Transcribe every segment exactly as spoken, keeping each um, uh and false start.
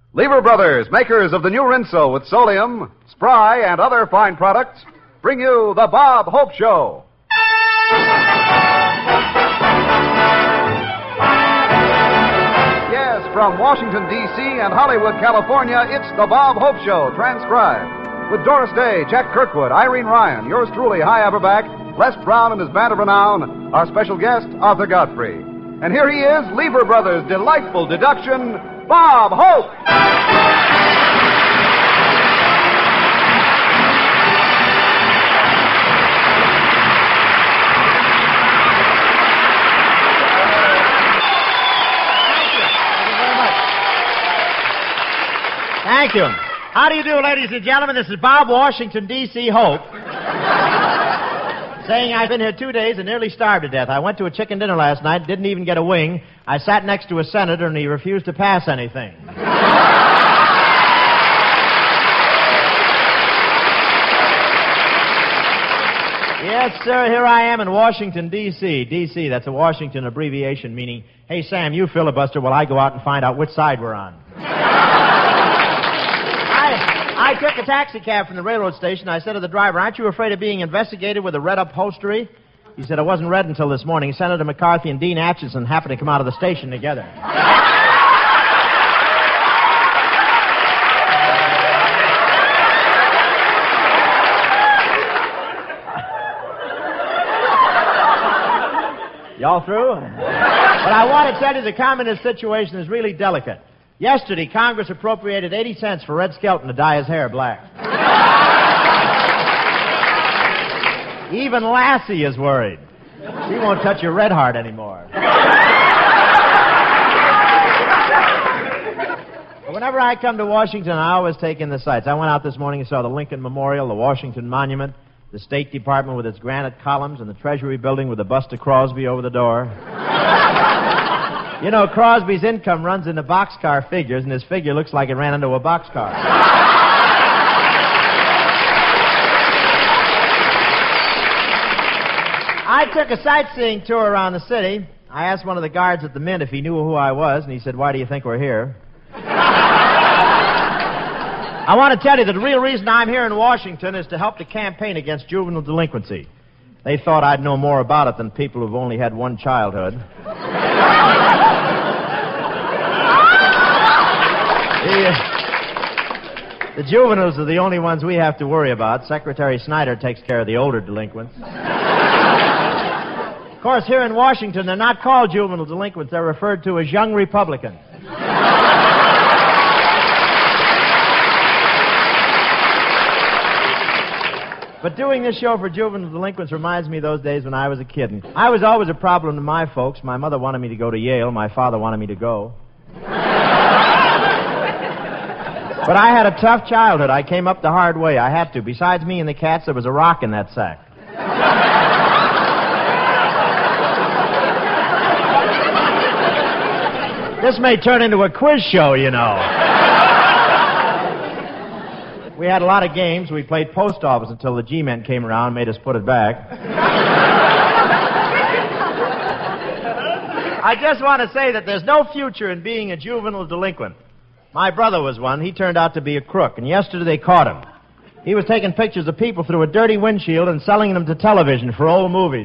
Lever Brothers, makers of the new Rinso with Solium, Spry, and other fine products, bring you the Bob Hope Show. Yes, from Washington, D C and Hollywood, California, it's the Bob Hope Show, transcribed. With Doris Day, Jack Kirkwood, Irene Ryan, yours truly, Hy Averback, Les Brown and his band of renown, our special guest, Arthur Godfrey. And here he is, Lever Brothers' delightful deduction, Bob Hope! Thank you. How do you do, ladies and gentlemen? This is Bob Washington, D C Hope. Saying I've been here two days and nearly starved to death. I went to a chicken dinner last night, didn't even get a wing. I sat next to a senator and he refused to pass anything. Yes, sir, here I am in Washington, D C D C, that's a Washington abbreviation meaning, hey, Sam, you filibuster while I go out and find out which side we're on. I took a taxi cab from the railroad station. I said to the driver, aren't you afraid of being investigated with a red upholstery? He said, it wasn't red until this morning. Senator McCarthy and Dean Acheson happened to come out of the station together. Y'all through? But I want to tell you the communist situation is really delicate. Yesterday, Congress appropriated eighty cents for Red Skelton to dye his hair black. Even Lassie is worried. She won't touch your red heart anymore. Whenever I come to Washington, I always take in the sights. I went out this morning and saw the Lincoln Memorial, the Washington Monument, the State Department with its granite columns, and the Treasury Building with the bust of Crosby over the door. You know, Crosby's income runs into boxcar figures, and his figure looks like it ran into a boxcar. I took a sightseeing tour around the city. I asked one of the guards at the Mint if he knew who I was, and he said, why do you think we're here? I want to tell you that the real reason I'm here in Washington is to help the campaign against juvenile delinquency. They thought I'd know more about it than people who've only had one childhood. The, uh, the juveniles are the only ones we have to worry about. Secretary Snyder takes care of the older delinquents. Of course, here in Washington, they're not called juvenile delinquents. They're referred to as young Republicans. But doing this show for juvenile delinquents reminds me of those days when I was a kid. And I was always a problem to my folks. My mother wanted me to go to Yale. My father wanted me to go. But I had a tough childhood. I came up the hard way. I had to. Besides me and the cats, there was a rock in that sack. This may turn into a quiz show, you know. We had a lot of games. We played post office until the G-men came around and made us put it back. I just want to say that there's no future in being a juvenile delinquent. My brother was one. He turned out to be a crook, and yesterday they caught him. He was taking pictures of people through a dirty windshield and selling them to television for old movies.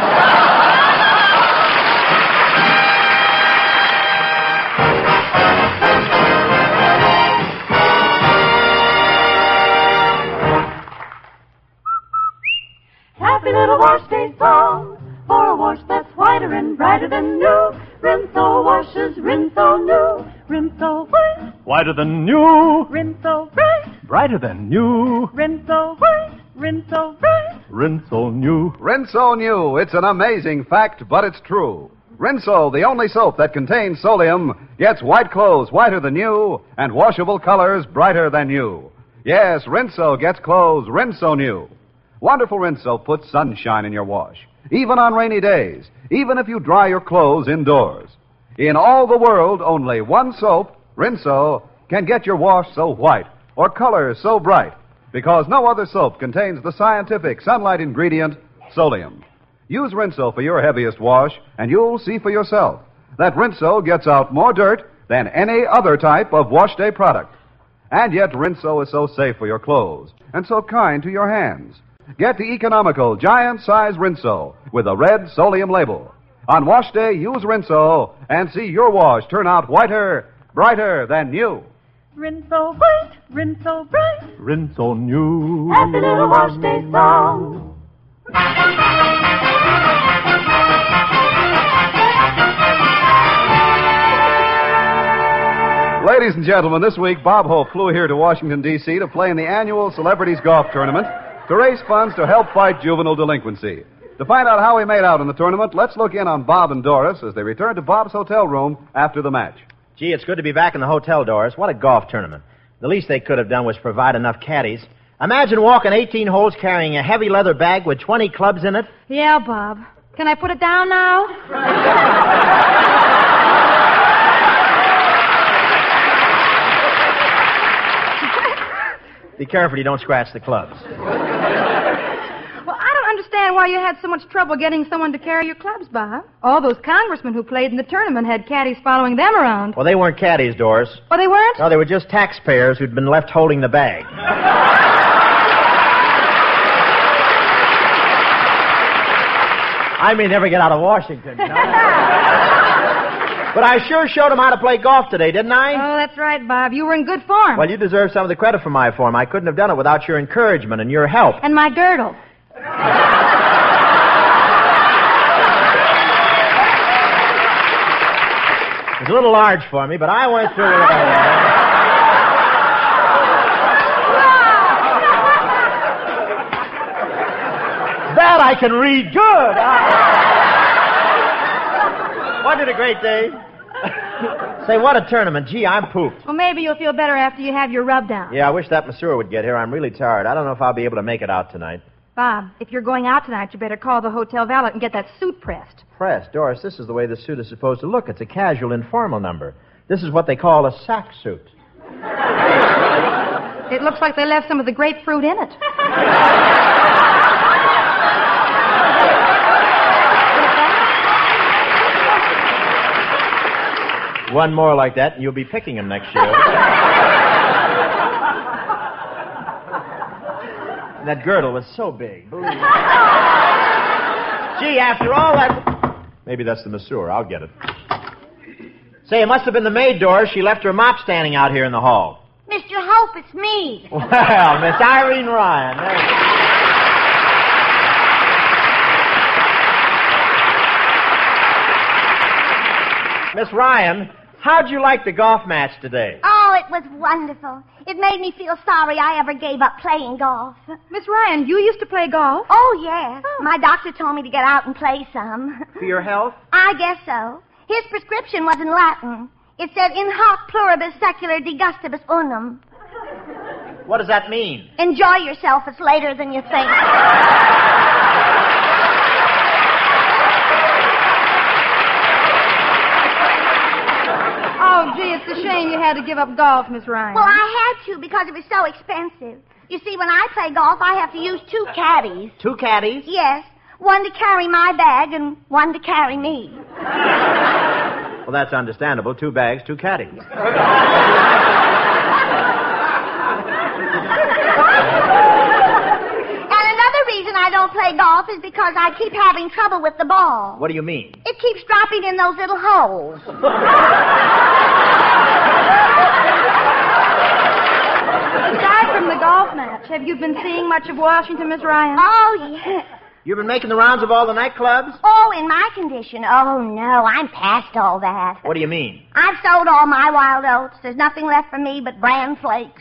Happy little wash day song for a wash that's whiter and brighter than new. Rinso washes, Rinso new. Rinso white, whiter than new. Rinso bright, brighter than new. Rinso white, Rinso bright, Rinso new. Rinso new. It's an amazing fact, but it's true. Rinso, the only soap that contains Solium, gets white clothes whiter than new and washable colors brighter than new. Yes, Rinso gets clothes Rinso new. Wonderful Rinso puts sunshine in your wash, even on rainy days, even if you dry your clothes indoors. In all the world, only one soap, Rinso, can get your wash so white or colors so bright, because no other soap contains the scientific sunlight ingredient, Solium. Use Rinso for your heaviest wash, and you'll see for yourself that Rinso gets out more dirt, than any other type of wash day product. And yet Rinso is so safe for your clothes and so kind to your hands. Get the economical giant-size Rinso with a red Solium label. On wash day, use Rinso and see your wash turn out whiter, brighter than new. Rinso white, Rinso bright, Rinso new. happy little wash day song. Ladies and gentlemen, this week Bob Hope flew here to Washington, D C to play in the annual Celebrities Golf Tournament to raise funds to help fight juvenile delinquency. To find out how he made out in the tournament, let's look in on Bob and Doris as they return to Bob's hotel room after the match. Gee, it's good to be back in the hotel, Doris. What a golf tournament. The least they could have done was provide enough caddies. Imagine walking eighteen holes carrying a heavy leather bag with twenty clubs in it. Yeah, Bob. Can I put it down now? Be careful you don't scratch the clubs. Well, I don't understand why you had so much trouble getting someone to carry your clubs, Bob. All those congressmen who played in the tournament had caddies following them around. Well, they weren't caddies, Doris. Oh, they weren't? No, they were just taxpayers who'd been left holding the bag. I may never get out of Washington, you know? But I sure showed them how to play golf today, didn't I? Oh, that's right, Bob. You were in good form. Well, you deserve some of the credit for my form. I couldn't have done it without your encouragement and your help. And my girdle. It was a little large for me, but I went through it. That I can read good. Wasn't it a great day? Say, what a tournament. Gee, I'm pooped. Well, maybe you'll feel better after you have your rub down. Yeah, I wish that masseur would get here. I'm really tired. I don't know if I'll be able to make it out tonight. Bob, if you're going out tonight, you better call the hotel valet and get that suit pressed. Pressed? Doris, this is the way the suit is supposed to look. It's a casual, informal number. This is what they call a sack suit. It looks like they left some of the grapefruit in it. One more like that, and you'll be picking them next year. That girdle was so big. Believe me. Gee, after all that... Maybe that's the masseur. I'll get it. Say, it must have been the maid, Doris. She left her mop standing out here in the hall. Mister Hope, it's me. Well, Miss Irene Ryan. There you go. Miss Ryan, how'd you like the golf match today? Oh, it was wonderful. It made me feel sorry I ever gave up playing golf. Miss Ryan, you used to play golf? Oh, yes. Oh. My doctor told me to get out and play some. For your health? I guess so. His prescription was in Latin. It said, in hoc pluribus secula digustibus unum. What does that mean? Enjoy yourself. It's later than you think. Oh, gee, it's a shame you had to give up golf, Miss Ryan. Well, I had to because it was so expensive. You see, when I play golf, I have to use two caddies. Two caddies? Yes. One to carry my bag and one to carry me. Well, that's understandable. Two bags, two caddies. And another reason I don't play golf is because I keep having trouble with the ball. What do you mean? It keeps dropping in those little holes. Aside from the golf match, have you been seeing much of Washington, Miss Ryan? Oh, yes. You've been making the rounds of all the nightclubs? Oh, in my condition. Oh, no, I'm past all that. What do you mean? I've sold all my wild oats. There's nothing left for me but bran flakes.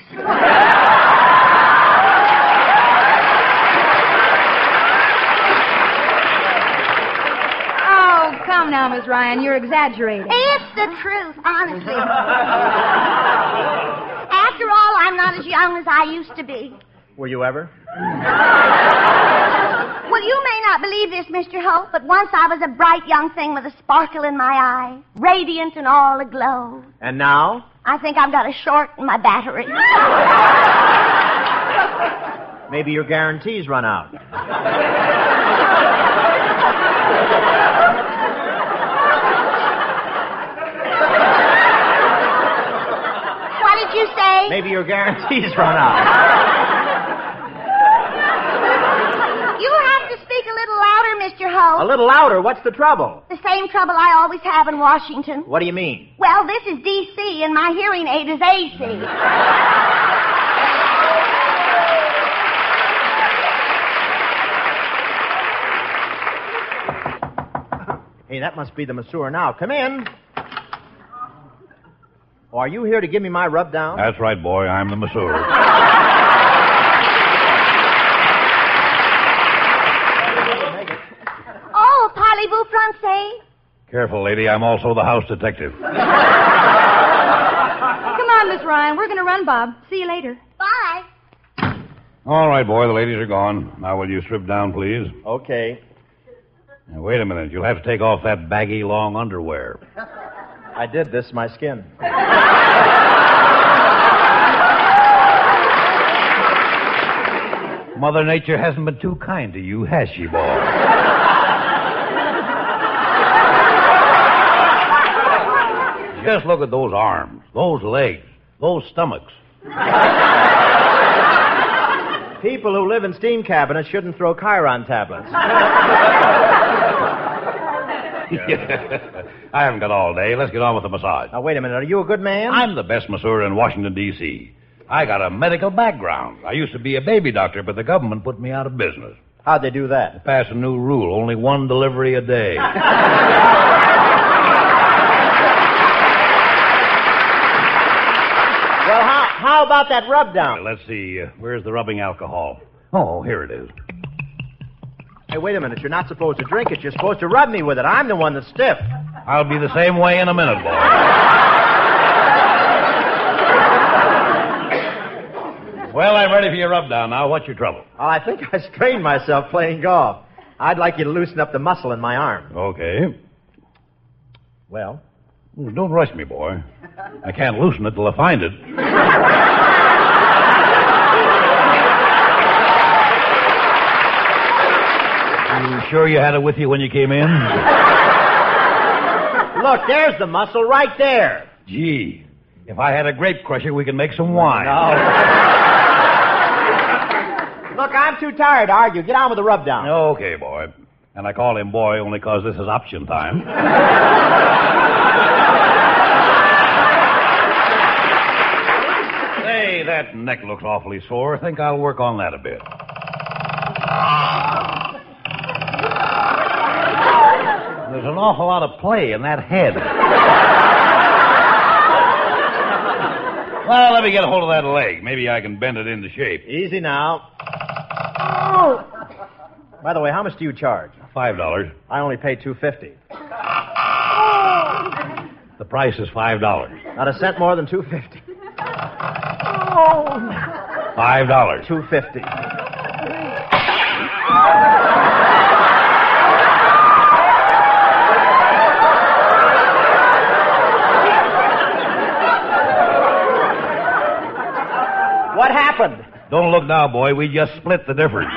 Oh, come now, Miss Ryan. You're exaggerating. It's the truth, honestly. After all, I'm not as young as I used to be. Were you ever? Well, you may not believe this, Mister Hope, but once I was a bright young thing with a sparkle in my eye, radiant and all aglow. And now? I think I've got a short in my battery. Maybe your guarantees run out. say? Maybe your guarantee's run out. You have to speak a little louder, Mister Holt. A little louder. What's the trouble? The same trouble I always have in Washington. What do you mean? Well, this is D C and my hearing aid is A C. Hey, that must be the masseur now. Come in. Oh, are you here to give me my rub down? That's right, boy. I'm the masseur. Oh, parlez-vous français? Careful, lady. I'm also the house detective. Come on, Miss Ryan. We're going to run, Bob. See you later. Bye. All right, boy. The ladies are gone. Now, will you strip down, please? Okay. Now, wait a minute. You'll have to take off that baggy, long underwear. I did this, my skin. Mother Nature hasn't been too kind to you, has she, boy? Just look at those arms, those legs, those stomachs. People who live in steam cabinets shouldn't throw Chiron tablets. I haven't got all day. Let's get on with the massage. Now, wait a minute. Are you a good man? I'm the best masseur in Washington, D C I got a medical background. I used to be a baby doctor, but the government put me out of business. How'd they do that? They passed a new rule, only one delivery a day. Well, how, how about that rub down? Let's see. Uh, where's the rubbing alcohol? Oh, here it is. Hey, wait a minute. You're not supposed to drink it. You're supposed to rub me with it. I'm the one that's stiff. I'll be the same way in a minute, boy. Well, I'm ready for your rub down now. What's your trouble? Oh, I think I strained myself playing golf. I'd like you to loosen up the muscle in my arm. Okay. Well? Don't rush me, boy. I can't loosen it till I find it. You sure you had it with you when you came in? Look, there's the muscle right there. Gee, if I had a grape crusher, we could make some wine. No. Look, I'm too tired to argue. Get on with the rub down. Okay, boy. And I call him boy only because this is option time. Hey, that neck looks awfully sore. I think I'll work on that a bit. There's an awful lot of play in that head. Well, let me get a hold of that leg. Maybe I can bend it into shape. Easy now. Oh. By the way, how much do you charge? Five dollars. I only pay two fifty. The price is five dollars. Not a cent more than two fifty. Five dollars. Two fifty. What happened? Don't look now, boy. We just split the difference.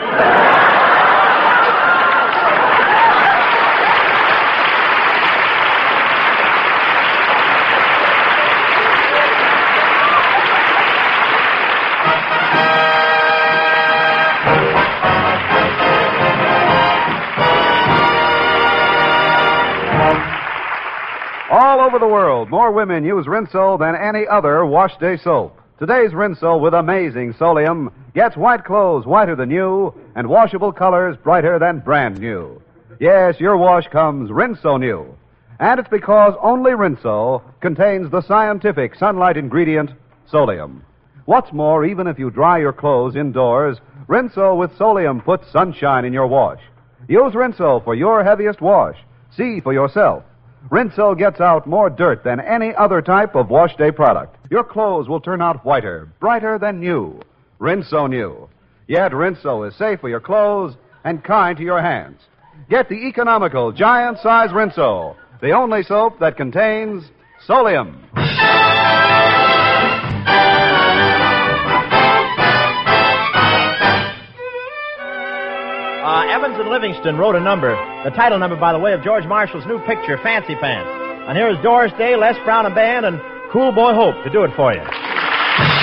All over the world, more women use Rinso than any other wash day soap. Today's Rinso with amazing Solium gets white clothes whiter than new and washable colors brighter than brand new. Yes, your wash comes Rinso new. And it's because only Rinso contains the scientific sunlight ingredient, Solium. What's more, even if you dry your clothes indoors, Rinso with Solium puts sunshine in your wash. Use Rinso for your heaviest wash. See for yourself. Rinso gets out more dirt than any other type of wash day product. Your clothes will turn out whiter, brighter than new. Rinso new. Yet Rinso is safe for your clothes and kind to your hands. Get the economical giant-size Rinso, the only soap that contains Solium. Uh, Evans and Livingston wrote a number, the title number, by the way, of George Marshall's new picture, Fancy Pants. And here's Doris Day, Les Brown and Band, and Cool Boy Hope to do it for you.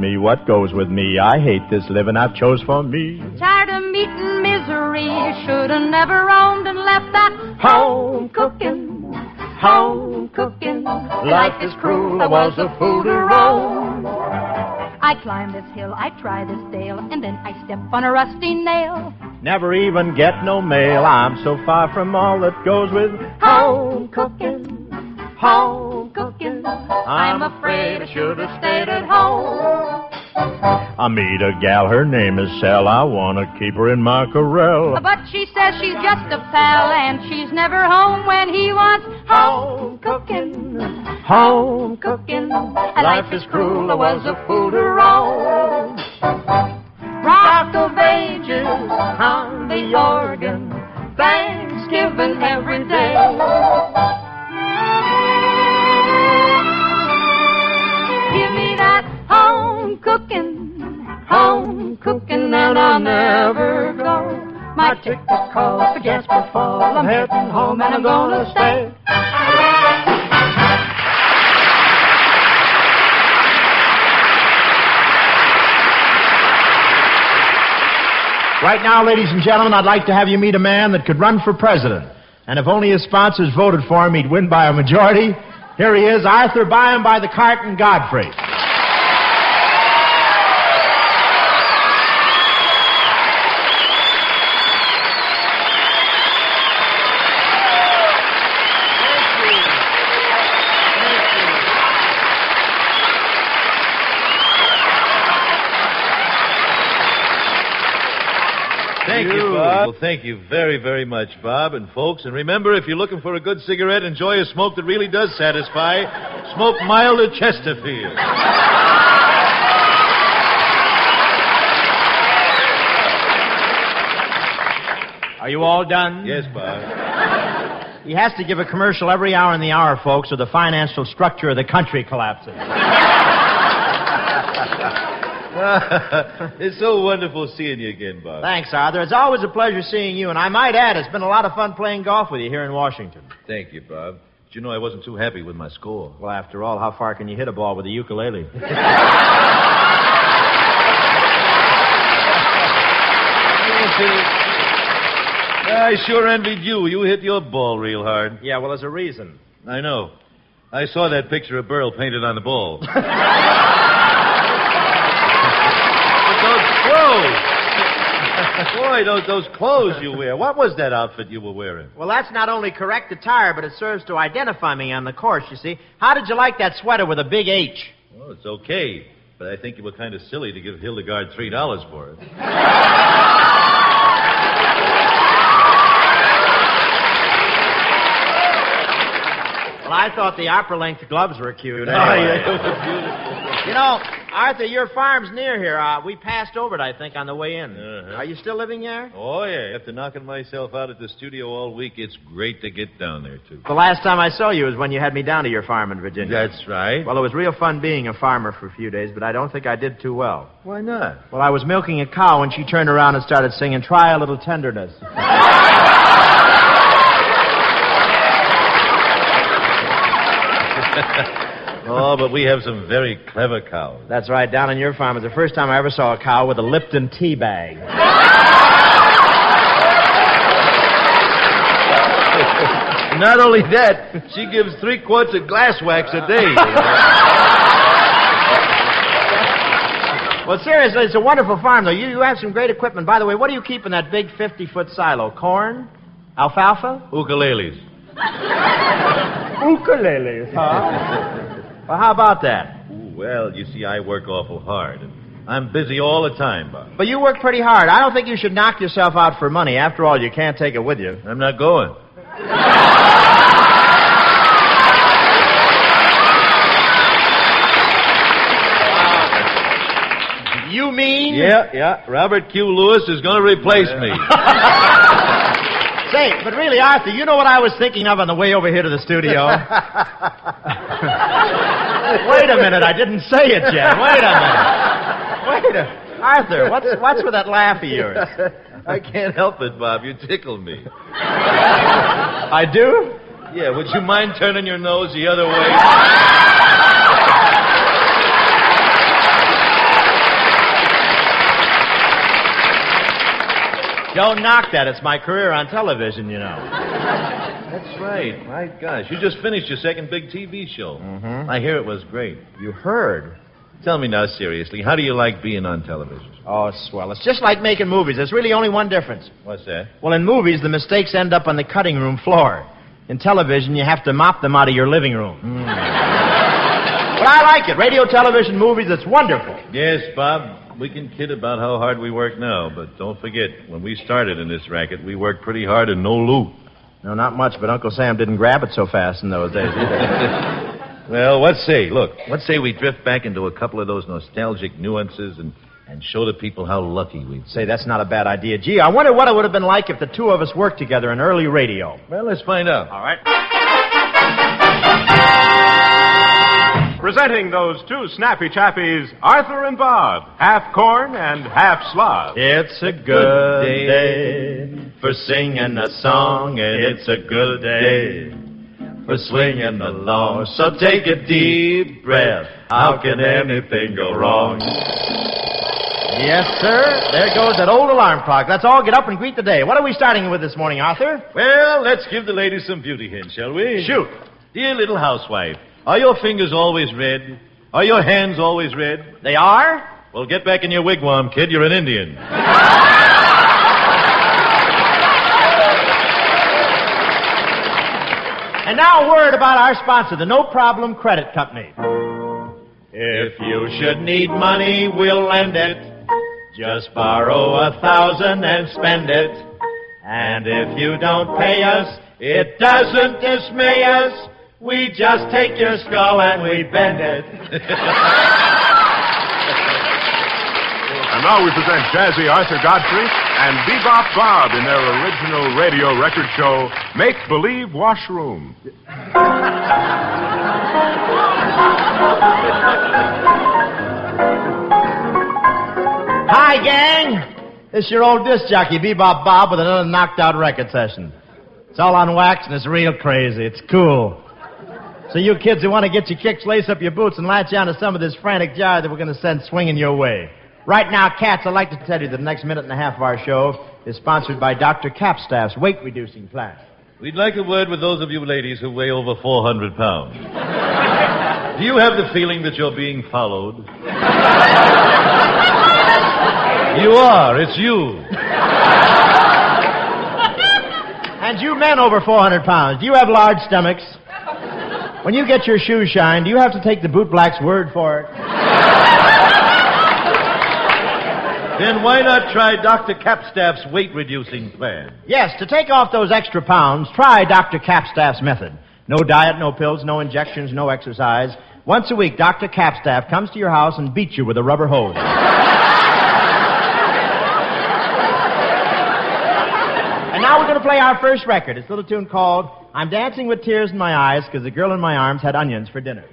me, what goes with me? I hate this living I've chose for me. Tired of meeting misery, shoulda never roamed and left that home cooking, home cooking. Life is cruel, I was a fool to roam. I climb this hill, I try this dale, and then I step on a rusty nail. Never even get no mail, I'm so far from all that goes with home cooking, home cooking. I'm afraid I should have stayed at home. I meet a gal, her name is Sal, I want to keep her in my corral. But she says she's just a pal, and she's never home when he wants home cooking, home cooking. Life is cruel, I was a fool to roam. Rock of Ages on the organ, Thanksgiving every day. Give me that home cooking, home cooking, and I'll never go. My ticket calls for Jasper Fall. I'm heading home and I'm gonna stay. Right now, ladies and gentlemen, I'd like to have you meet a man that could run for president. And if only his sponsors voted for him, he'd win by a majority. Here he is, Arthur Byam by the Carton Godfrey. Thank you, Bob. Well, thank you very, very much, Bob and folks. And remember, if you're looking for a good cigarette, enjoy a smoke that really does satisfy. Smoke milder Chesterfield. Are you all done? Yes, Bob. He has to give a commercial every hour in the hour, folks, or the financial structure of the country collapses. It's so wonderful seeing you again, Bob. Thanks, Arthur. It's always a pleasure seeing you, and I might add, it's been a lot of fun playing golf with you here in Washington. Thank you, Bob. But you know I wasn't too happy with my score. Well, after all, how far can you hit a ball with a ukulele? I sure envied you. You hit your ball real hard. Yeah, well, there's a reason. I know. I saw that picture of Burl painted on the ball. Those clothes. Boy, those those clothes you wear. What was that outfit you were wearing? Well, that's not only correct attire, but it serves to identify me on the course, you see. How did you like that sweater with a big H? Well, it's okay, but I think you were kind of silly to give Hildegard three dollars for it. Well, I thought the opera-length gloves were cute. Anyway. Oh, yeah, it was beautiful. You know, Arthur, your farm's near here. Uh, we passed over it, I think, on the way in. Uh-huh. Are you still living there? Oh, yeah. After knocking myself out at the studio all week, it's great to get down there, too. The last time I saw you was when you had me down to your farm in Virginia. That's right. Well, it was real fun being a farmer for a few days, but I don't think I did too well. Why not? Well, I was milking a cow, and she turned around and started singing, "Try a Little Tenderness." Oh, but we have some very clever cows. That's right. Down on your farm, it was the first time I ever saw a cow with a Lipton tea bag. Not only that, she gives three quarts of glass wax a day. Well, seriously, it's a wonderful farm, though. You, you have some great equipment. By the way, what do you keep in that big fifty-foot silo? Corn? Alfalfa? Ukuleles. Ukuleles, huh? Well, how about that? Ooh, well, you see, I work awful hard. And I'm busy all the time, Bob. But you work pretty hard. I don't think you should knock yourself out for money. After all, you can't take it with you. I'm not going. You mean? Yeah, yeah. Robert Q. Lewis is going to replace yeah. me. Say, but really, Arthur, you know what I was thinking of on the way over here to the studio? Wait a minute, I didn't say it yet. Wait a minute. Wait a Arthur, what's, what's with that laugh of yours? I can't help it, Bob. You tickle me. I do? Yeah, would you mind turning your nose the other way? Don't knock that. It's my career on television, you know. That's right. My gosh, you just finished your second big T V show. Mm-hmm. I hear it was great. You heard. Tell me now, seriously, how do you like being on television? Oh, swell. It's just like making movies. There's really only one difference. What's that? Well, in movies, the mistakes end up on the cutting room floor. In television, you have to mop them out of your living room. Mm. But I like it. Radio, television, movies, it's wonderful. Yes, Bob. We can kid about how hard we work now, but don't forget, when we started in this racket, we worked pretty hard and no loot. No, not much, but Uncle Sam didn't grab it so fast in those days either. Well, let's say, look, let's say we drift back into a couple of those nostalgic nuances and, and show the people how lucky we've been. Say, that's not a bad idea. Gee, I wonder what it would have been like if the two of us worked together in early radio. Well, let's find out. All right. Presenting those two snappy chappies, Arthur and Bob, half corn and half slob. It's a good day for singing a song, and it's a good day for swinging along. So take a deep breath. How can anything go wrong? Yes, sir. There goes that old alarm clock. Let's all get up and greet the day. What are we starting with this morning, Arthur? Well, let's give the ladies some beauty hints, shall we? Shoot. Dear little housewife, are your fingers always red? Are your hands always red? They are? Well, get back in your wigwam, kid. You're an Indian. And now a word about our sponsor, the No Problem Credit Company. If you should need money, we'll lend it. Just borrow a thousand and spend it. And if you don't pay us, it doesn't dismay us. We just take your skull and we bend it. And now we present Jazzy Arthur Godfrey and Bebop Bob in their original radio record show, Make Believe Washroom. Hi, gang. This is your old disc jockey, Bebop Bob, with another knocked-out record session. It's all on wax, and it's real crazy. It's cool. So you kids who want to get your kicks, lace up your boots, and latch on to some of this frantic jive that we're going to send swinging your way. Right now, cats, I'd like to tell you that the next minute and a half of our show is sponsored by Doctor Capstaff's weight-reducing plan. We'd like a word with those of you ladies who weigh over four hundred pounds. Do you have the feeling that you're being followed? You are. It's you. And you men over four hundred pounds, do you have large stomachs? When you get your shoes shined, do you have to take the bootblack's word for it? Then why not try Doctor Capstaff's weight-reducing plan? Yes, to take off those extra pounds, try Doctor Capstaff's method. No diet, no pills, no injections, no exercise. Once a week, Doctor Capstaff comes to your house and beats you with a rubber hose. And now we're going to play our first record. It's a little tune called I'm Dancing with Tears in My Eyes because the girl in my arms had onions for dinner.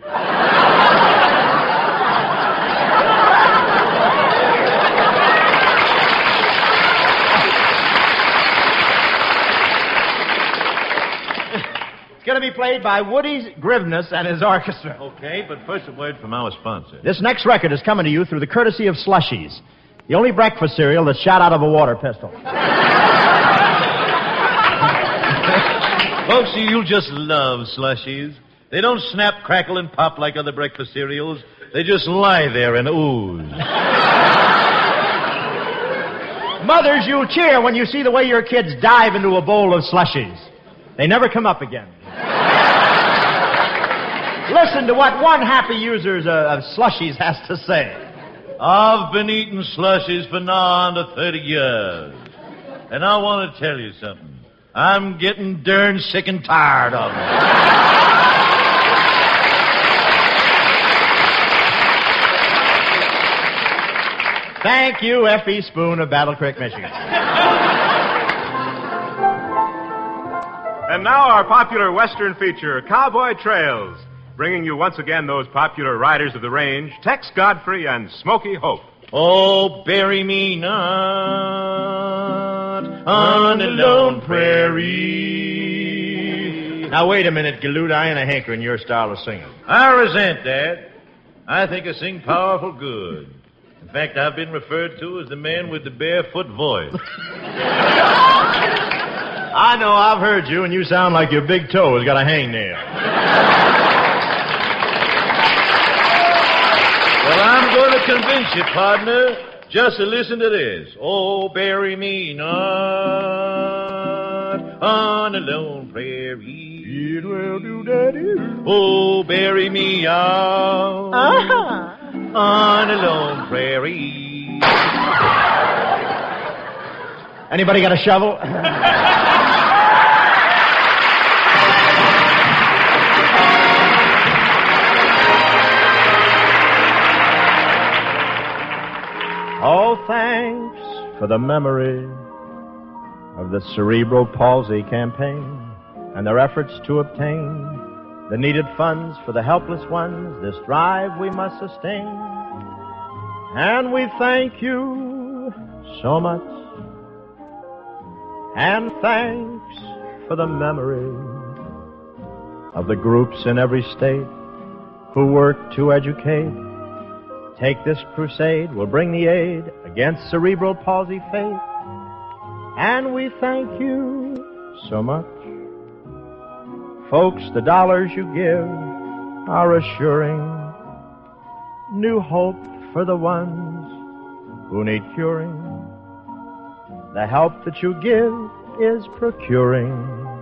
It's going to be played by Woody Grivness and his orchestra. Okay, but first a word from our sponsor. This next record is coming to you through the courtesy of Slushies, the only breakfast cereal that's shot out of a water pistol. Folks, you'll just love Slushies. They don't snap, crackle, and pop like other breakfast cereals. They just lie there and ooze. Mothers, you'll cheer when you see the way your kids dive into a bowl of Slushies. They never come up again. Listen to what one happy user of Slushies has to say. I've been eating Slushies for nigh under thirty years. And I want to tell you something. I'm getting darn sick and tired of them. Thank you, F E. Spoon of Battle Creek, Michigan. And now our popular Western feature, Cowboy Trails, bringing you once again those popular riders of the range, Tex Godfrey and Smoky Hope. Oh, bury me not on a lone prairie. Now, wait a minute, Galoot. I ain't a hankering your style of singing. I resent that. I think I sing powerful good. In fact, I've been referred to as the man with the barefoot voice. I know, I've heard you, and you sound like your big toe has got a hangnail. Well, I'm going to convince you, partner. Just to listen to this. Oh, bury me not on a lone prairie. It will do, Daddy. Oh, bury me out Uh-huh. on a lone prairie. Anybody got a shovel? Oh, thanks for the memory of the Cerebral Palsy campaign and their efforts to obtain the needed funds for the helpless ones. This drive we must sustain. And we thank you so much. And thanks for the memory of the groups in every state who work to educate. Take this crusade, we'll bring the aid against cerebral palsy fate. And we thank you so much. Folks, the dollars you give are assuring new hope for the ones who need curing. The help that you give is procuring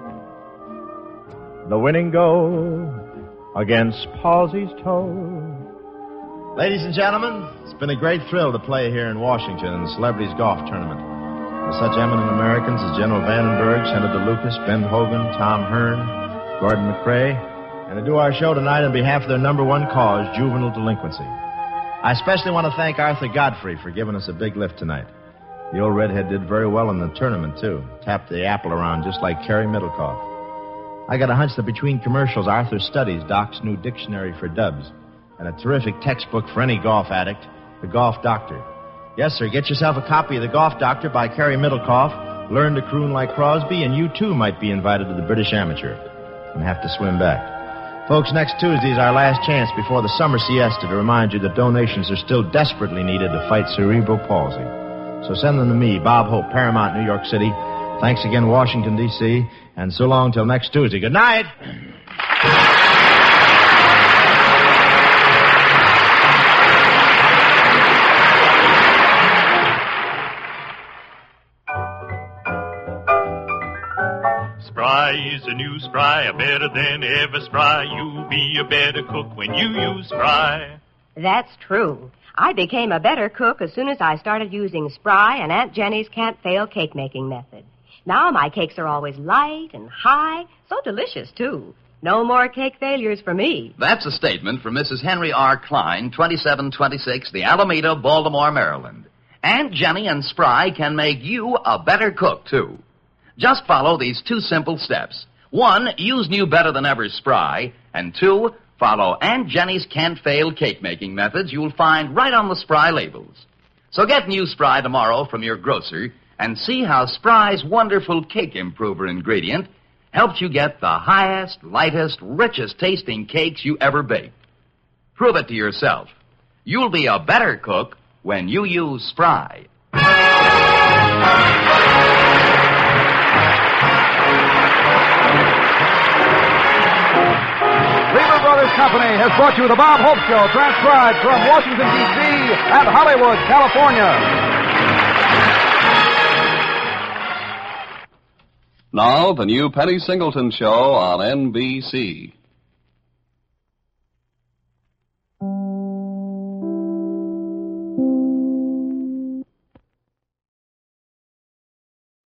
the winning goal against palsy's toe. Ladies and gentlemen, it's been a great thrill to play here in Washington in the Celebrities Golf Tournament. With such eminent Americans as General Vandenberg, Senator Lucas, Ben Hogan, Tom Hearn, Gordon McRae, and to do our show tonight on behalf of their number one cause, juvenile delinquency. I especially want to thank Arthur Godfrey for giving us a big lift tonight. The old redhead did very well in the tournament, too. Tapped the apple around just like Carrie Middlecoff. I got a hunch that between commercials, Arthur studies Doc's new dictionary for dubs and a terrific textbook for any golf addict, The Golf Doctor. Yes, sir, get yourself a copy of The Golf Doctor by Carrie Middlecoff, learn to croon like Crosby, and you, too, might be invited to the British Amateur and have to swim back. Folks, next Tuesday is our last chance before the summer siesta to remind you that donations are still desperately needed to fight cerebral palsy. So send them to me, Bob Hope, Paramount, New York City. Thanks again, Washington, D C, and so long till next Tuesday. Good night. Spry is a new Spry, better than ever Spry. You'll be a better cook when you use Spry. That's true. I became a better cook as soon as I started using Spry and Aunt Jenny's can't-fail cake-making method. Now my cakes are always light and high, so delicious, too. No more cake failures for me. That's a statement from Missus Henry R. Klein, twenty-seven twenty-six, the Alameda, Baltimore, Maryland. Aunt Jenny and Spry can make you a better cook, too. Just follow these two simple steps. One, use new Better Than Ever Spry. And two, follow Aunt Jenny's can't-fail cake-making methods you'll find right on the Spry labels. So get new Spry tomorrow from your grocer and see how Spry's wonderful cake improver ingredient helps you get the highest, lightest, richest tasting cakes you ever baked. Prove it to yourself. You'll be a better cook when you use Spry. Lever Brothers Company has brought you the Bob Hope Show, transcribed from Washington, D C and Hollywood, California. Now, the new Penny Singleton Show on N B C.